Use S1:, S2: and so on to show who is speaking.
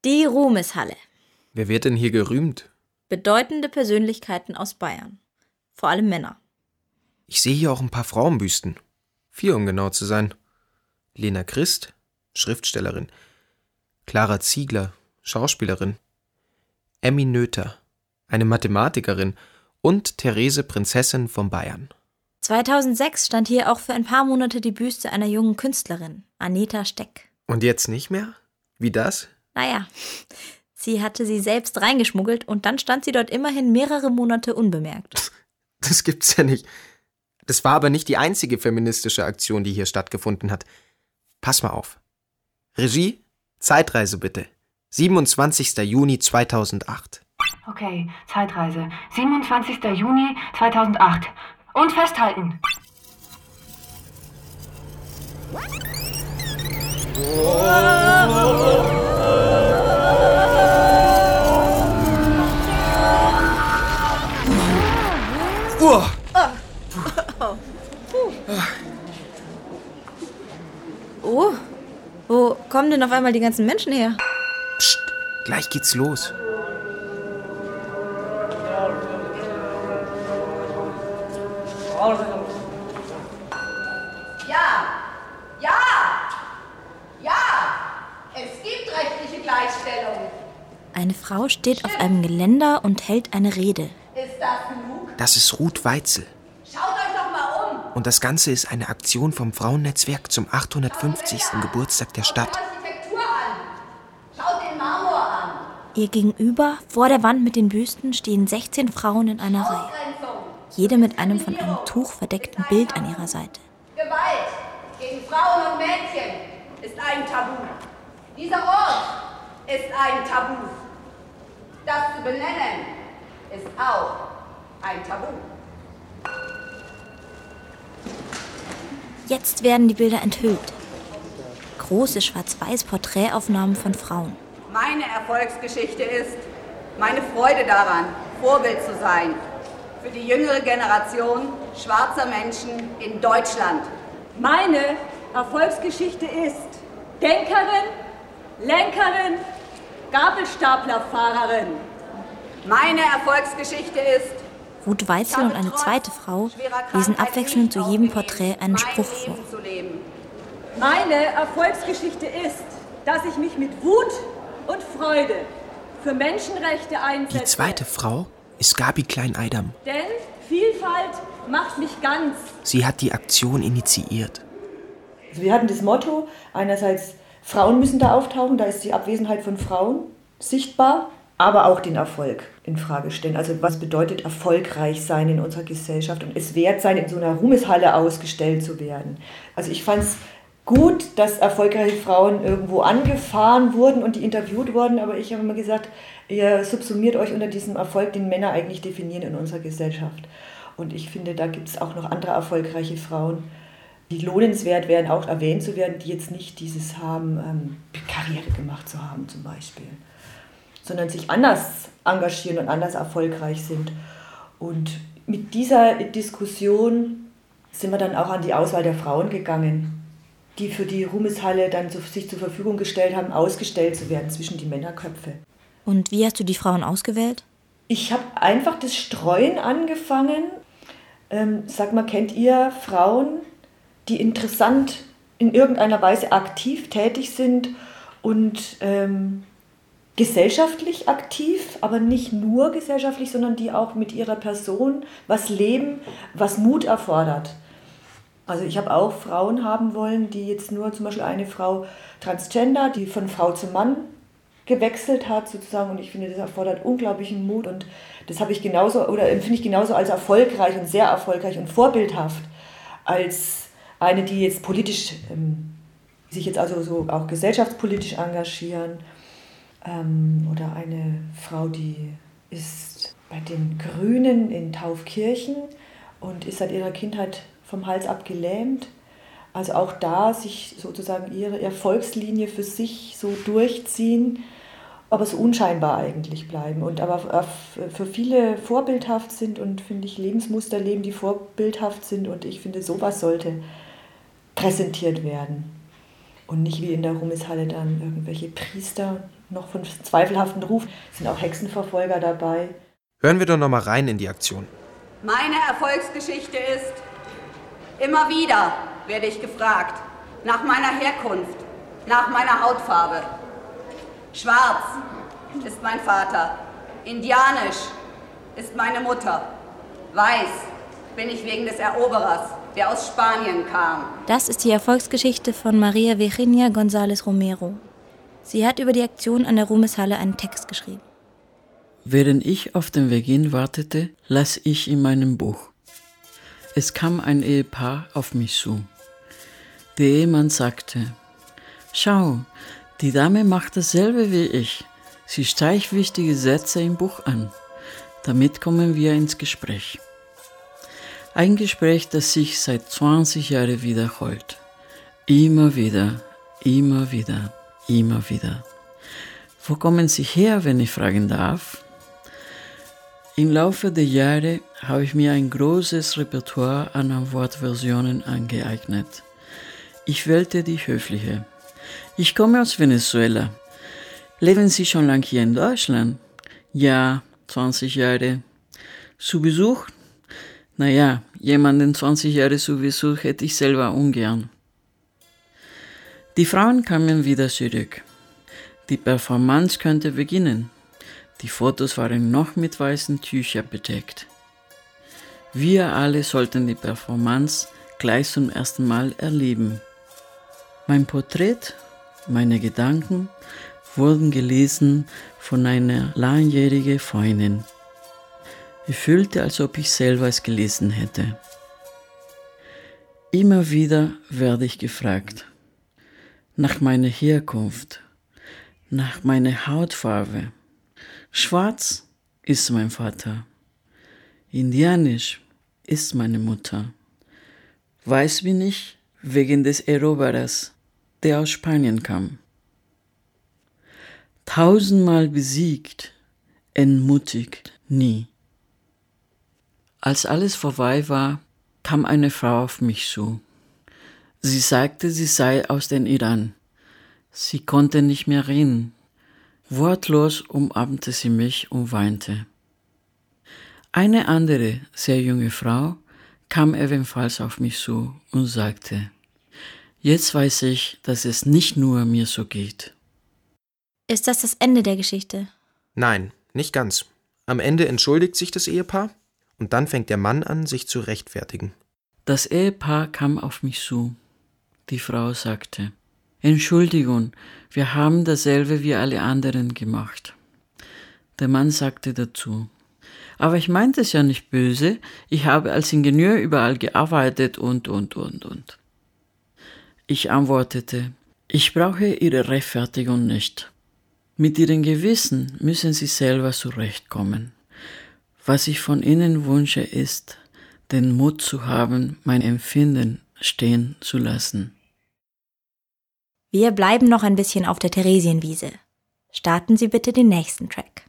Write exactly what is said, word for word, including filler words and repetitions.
S1: Die Ruhmeshalle.
S2: Wer wird denn hier gerühmt?
S1: Bedeutende Persönlichkeiten aus Bayern. Vor allem Männer.
S2: Ich sehe hier auch ein paar Frauenbüsten. Vier, um genau zu sein. Lena Christ, Schriftstellerin. Clara Ziegler, Schauspielerin. Emmy Noether, eine Mathematikerin. Und Therese Prinzessin von Bayern.
S1: zweitausendsechs stand hier auch für ein paar Monate die Büste einer jungen Künstlerin, Aneta Steck.
S2: Und jetzt nicht mehr? Wie das?
S1: Naja, sie hatte sie selbst reingeschmuggelt und dann stand sie dort immerhin mehrere Monate unbemerkt.
S2: Das gibt's ja nicht. Das war aber nicht die einzige feministische Aktion, die hier stattgefunden hat. Pass mal auf. Regie, Zeitreise bitte. siebenundzwanzigster Juni zweitausendacht.
S3: Okay, Zeitreise. siebenundzwanzigster Juni zweitausendacht. Und festhalten.
S2: Oh.
S1: Oh, wo kommen denn auf einmal die ganzen Menschen her?
S2: Psst, gleich geht's los.
S4: Ja, ja, ja, es gibt rechtliche Gleichstellung.
S1: Eine Frau steht auf einem Geländer und hält eine Rede.
S4: Ist das genug?
S2: Das ist Ruth Weitzel.
S4: Schaut euch doch mal um.
S2: Und das Ganze ist eine Aktion vom Frauennetzwerk zum achthundertfünfzigsten Geburtstag der Stadt.
S4: Schaut die Architektur an. Schaut den Marmor an.
S1: Ihr gegenüber, vor der Wand mit den Büsten, stehen sechzehn Frauen in einer Reihe.
S4: Ausgrenzung,
S1: Jede mit einem von einem Tuch verdeckten Bild an ihrer Seite.
S4: Gewalt gegen Frauen und Mädchen ist ein Tabu. Dieser Ort ist ein Tabu. Das zu benennen ist auch ein Tabu.
S1: Jetzt werden die Bilder enthüllt. Große schwarz-weiß Porträtaufnahmen von Frauen.
S4: Meine Erfolgsgeschichte ist meine Freude daran, Vorbild zu sein für die jüngere Generation schwarzer Menschen in Deutschland.
S5: Meine Erfolgsgeschichte ist Denkerin, Lenkerin, Gabelstaplerfahrerin.
S4: Meine Erfolgsgeschichte ist
S1: Ruth Weitzel und eine zweite Frau lesen abwechselnd zu jedem Porträt einen Spruch vor.
S5: Meine Erfolgsgeschichte ist, dass ich mich mit Wut und Freude für Menschenrechte einsetze.
S2: Die zweite Frau ist Gabi Klein-Eidam.
S5: Denn Vielfalt macht mich ganz.
S2: Sie hat die Aktion initiiert.
S6: Also wir hatten das Motto, einerseits Frauen müssen da auftauchen, da ist die Abwesenheit von Frauen sichtbar, aber auch den Erfolg in Frage stellen. Also was bedeutet erfolgreich sein in unserer Gesellschaft und es wert sein, in so einer Ruhmeshalle ausgestellt zu werden. Also ich fand es gut, dass erfolgreiche Frauen irgendwo angefahren wurden und die interviewt wurden, aber ich habe immer gesagt, ihr subsumiert euch unter diesem Erfolg, den Männer eigentlich definieren in unserer Gesellschaft. Und ich finde, da gibt es auch noch andere erfolgreiche Frauen, die lohnenswert wären, auch erwähnt zu werden, die jetzt nicht dieses haben, ähm, Karriere gemacht zu haben zum Beispiel, sondern sich anders engagieren und anders erfolgreich sind. Und mit dieser Diskussion sind wir dann auch an die Auswahl der Frauen gegangen, die für die Ruhmeshalle dann zu, sich zur Verfügung gestellt haben, ausgestellt zu werden zwischen die Männerköpfe.
S1: Und wie hast du die Frauen ausgewählt?
S6: Ich habe einfach das Streuen angefangen. Ähm, sag mal, kennt ihr Frauen, die interessant in irgendeiner Weise aktiv tätig sind und ähm, gesellschaftlich aktiv, aber nicht nur gesellschaftlich, sondern die auch mit ihrer Person was leben, was Mut erfordert. Also ich habe auch Frauen haben wollen, die jetzt nur zum Beispiel eine Frau Transgender, die von Frau zu Mann gewechselt hat sozusagen, und ich finde, das erfordert unglaublichen Mut und das habe ich genauso oder empfinde ich genauso als erfolgreich und sehr erfolgreich und vorbildhaft als eine, die jetzt politisch ähm, sich jetzt also so auch gesellschaftspolitisch engagieren, ähm, oder eine Frau, die ist bei den Grünen in Taufkirchen und ist seit ihrer Kindheit vom Hals ab gelähmt. Also auch da sich sozusagen ihre Erfolgslinie für sich so durchziehen, aber so unscheinbar eigentlich bleiben und aber für viele vorbildhaft sind und, finde ich, Lebensmuster leben, die vorbildhaft sind, und ich finde, sowas sollte präsentiert werden und nicht wie in der Ruhmeshalle dann irgendwelche Priester noch von zweifelhaften Ruf. Es sind auch Hexenverfolger dabei.
S2: Hören wir doch noch mal rein in die Aktion.
S4: Meine Erfolgsgeschichte ist, immer wieder werde ich gefragt nach meiner Herkunft, nach meiner Hautfarbe. Schwarz ist mein Vater, indianisch ist meine Mutter, weiß bin ich wegen des Eroberers, der aus Spanien kam.
S1: Das ist die Erfolgsgeschichte von Maria Virginia González Romero. Sie hat über die Aktion an der Ruhmeshalle einen Text geschrieben.
S7: Während ich auf den Beginn wartete, las ich in meinem Buch. Es kam ein Ehepaar auf mich zu. Der Ehemann sagte: Schau, die Dame macht dasselbe wie ich. Sie streicht wichtige Sätze im Buch an. Damit kommen wir ins Gespräch. Ein Gespräch, das sich seit zwanzig Jahren wiederholt. Immer wieder, immer wieder, immer wieder. Wo kommen Sie her, wenn ich fragen darf? Im Laufe der Jahre habe ich mir ein großes Repertoire an Wortversionen angeeignet. Ich wählte die höfliche. Ich komme aus Venezuela. Leben Sie schon lange hier in Deutschland? Ja, zwanzig Jahre. Zu Besuch? Naja, jemanden zwanzig Jahre zu Besuch hätte ich selber ungern. Die Frauen kamen wieder zurück. Die Performance könnte beginnen. Die Fotos waren noch mit weißen Tüchern bedeckt. Wir alle sollten die Performance gleich zum ersten Mal erleben. Mein Porträt, meine Gedanken wurden gelesen von einer langjährigen Freundin. Ich fühlte, als ob ich selber es gelesen hätte. Immer wieder werde ich gefragt nach meiner Herkunft, nach meiner Hautfarbe. Schwarz ist mein Vater, indianisch ist meine Mutter. Weiß bin ich wegen des Eroberers, der aus Spanien kam. Tausendmal besiegt, entmutigt nie. Als alles vorbei war, kam eine Frau auf mich zu. Sie sagte, sie sei aus dem Iran. Sie konnte nicht mehr reden. Wortlos umarmte sie mich und weinte. Eine andere, sehr junge Frau kam ebenfalls auf mich zu und sagte: Jetzt weiß ich, dass es nicht nur mir so geht.
S1: Ist das das Ende der Geschichte?
S2: Nein, nicht ganz. Am Ende entschuldigt sich das Ehepaar und dann fängt der Mann an, sich zu rechtfertigen.
S7: Das Ehepaar kam auf mich zu. Die Frau sagte: Entschuldigung, wir haben dasselbe wie alle anderen gemacht. Der Mann sagte dazu: Aber ich meinte es ja nicht böse, ich habe als Ingenieur überall gearbeitet und, und, und, und. Ich antwortete: Ich brauche Ihre Rechtfertigung nicht. Mit Ihrem Gewissen müssen Sie selber zurechtkommen. Was ich von Ihnen wünsche, ist, den Mut zu haben, mein Empfinden stehen zu lassen.
S1: Wir bleiben noch ein bisschen auf der Theresienwiese. Starten Sie bitte den nächsten Track.